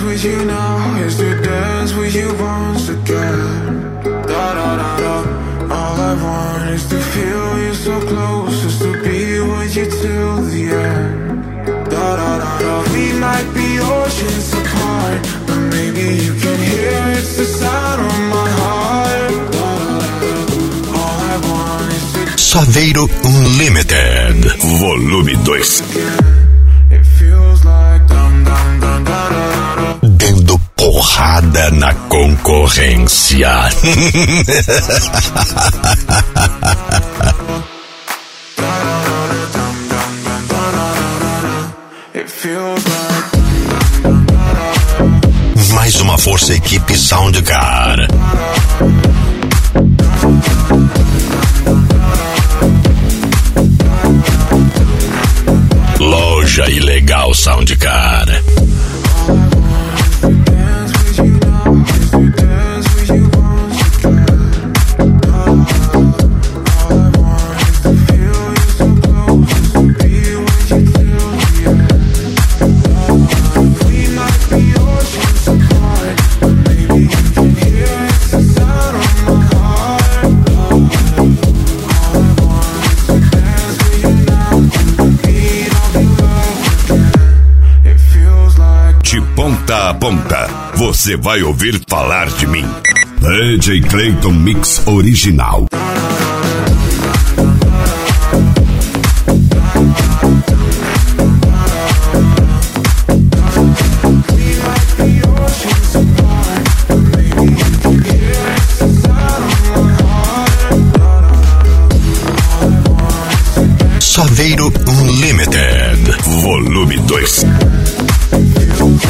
with you now is to dance with you once again. Da da da da. All I want is to feel you so close, just to be with you till the end. Da da da da. We might be oceans apart, but maybe you can hear it's the sound of my heart. Da da da da. All I want is to Saveiro Unlimited, volume 2. Dando porrada na concorrência. Mais uma força equipe Soundcar. Loja Ilegal Soundcar. De ponta a ponta, você vai ouvir falar de mim. DJ Clayton Mix Original. Saveiro Unlimited, volume 2.